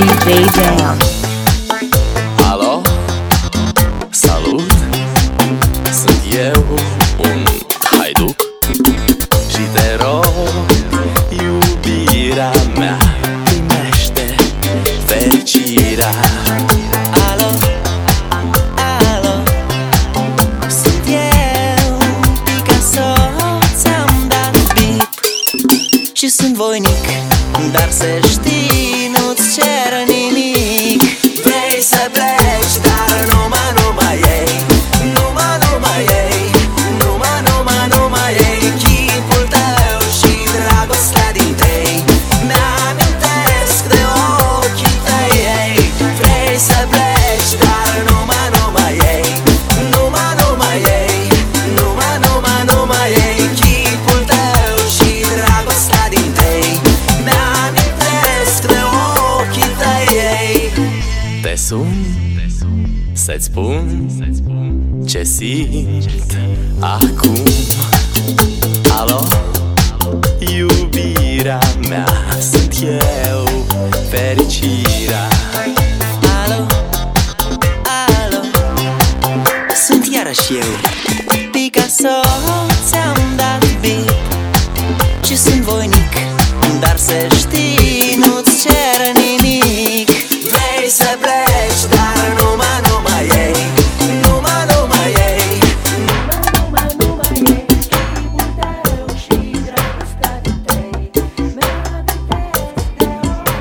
DJ Jam. Alo, salut, sunt eu, un haiduc și te rog, iubirea mea, primește fericirea. Alo, alo, sunt eu, Picasso, ți-am dat bip și sunt voinic, dar să știi, nu-ți cer nimic. Vrei să pleci, dar numai ei, numai ei, numai ei, chipul tău și dragostea din tei mi-amintesc de ochii tăi. Vrei să pleci, dar numai ei, numai ei, numai ei, chipul tău și dragostea din tei mi-amintesc de ochii tăi. Te sun să-ți spun ce simt acum. Alo, iubirea mea, sunt eu, fericirea. Alo, alo, sunt iarăși eu, Picasso, ți-am dat bip și sunt voinic, dar să știi, nu-ți cer nimic. Vrei să pleci, dar numai ei, numai ei, numai ei, chipul tău și dragostea din tei mi-amintesc de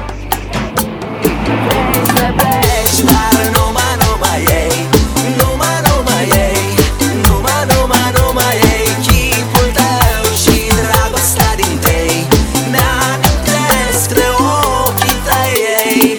ochii tăi. Vrei să pleci, dar numai ei, numai ei, numai ei, chipul tău și dragostea din tei mi-amintesc de ochii tăi.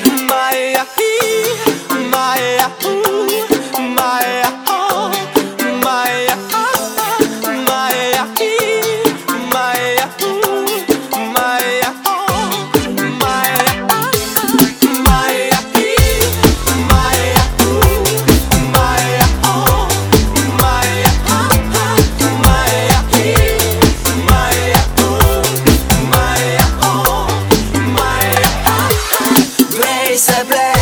Vrei să pleci,